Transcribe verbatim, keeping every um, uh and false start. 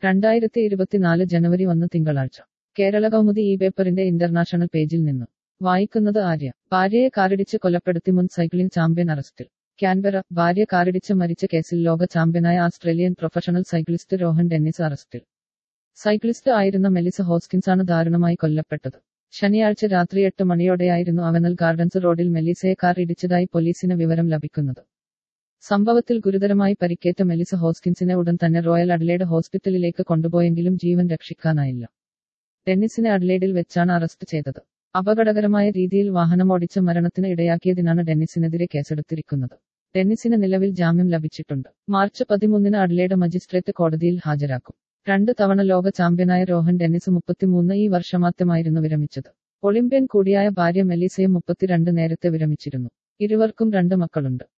രണ്ടായിരത്തി ഇരുപത്തിനാല് ജനുവരി ഒന്ന് തിങ്കളാഴ്ച കേരള കൗമുദി ഈ പേപ്പറിന്റെ ഇന്റർനാഷണൽ പേജിൽ നിന്നും വായിക്കുന്നത് ആര്യ. ഭാര്യയെ കാറിടിച്ച് കൊലപ്പെടുത്തി മുൻ സൈക്ലിംഗ് ചാമ്പ്യൻ അറസ്റ്റിൽ. കാൻബെറ. ഭാര്യ കാറിടിച്ച് മരിച്ച കേസിൽ ലോക ചാമ്പ്യനായ Australian professional cyclist Rohan Dennis അറസ്റ്റിൽ. സൈക്ലിസ്റ്റ് ആയിരുന്ന മെലിസ ഹോസ്കിൻസാണ് ദാരുണമായി കൊല്ലപ്പെട്ടത്. ശനിയാഴ്ച രാത്രി എട്ട് മണിയോടെയായിരുന്നു അവനൽ ഗാർഡൻസ് റോഡിൽ മെലിസയെ കാർ ഇടിച്ചതായി പോലീസിന് വിവരം ലഭിക്കുന്നത്. സംഭവത്തിൽ ഗുരുതരമായി പരിക്കേറ്റ മെലിസ ഹോസ്കിൻസിനെ ഉടൻ തന്നെ റോയൽ അഡ്ലേഡ് ഹോസ്പിറ്റലിലേക്ക് കൊണ്ടുപോയെങ്കിലും ജീവൻ രക്ഷിക്കാനായില്ല. ഡെന്നിസിനെ അഡ്ലേഡിൽ വെച്ചാണ് അറസ്റ്റ് ചെയ്തത്. അപകടകരമായ രീതിയിൽ വാഹനമോടിച്ച് മരണത്തിന് ഇടയാക്കിയതിനാണ് ഡെന്നിസിനെതിരെ കേസെടുത്തിരിക്കുന്നത്. ഡെന്നിസിന് നിലവിൽ ജാമ്യം ലഭിച്ചിട്ടുണ്ട്. മാർച്ച് പതിമൂന്നിന് അഡ്ലേഡ് മജിസ്ട്രേറ്റ് കോടതിയിൽ ഹാജരാക്കും. രണ്ട് തവണ ലോക ചാമ്പ്യനായ രോഹൻ ഡെന്നിസ് മുപ്പത്തിമൂന്ന് ഈ വർഷമാദ്യമായിരുന്നു വിരമിച്ചത്. ഒളിമ്പ്യൻ കൂടിയായ ഭാര്യ മെലിസയും മുപ്പത്തിരണ്ട് നേരത്തെ വിരമിച്ചിരുന്നു. ഇരുവർക്കും രണ്ട് മക്കളുണ്ട്.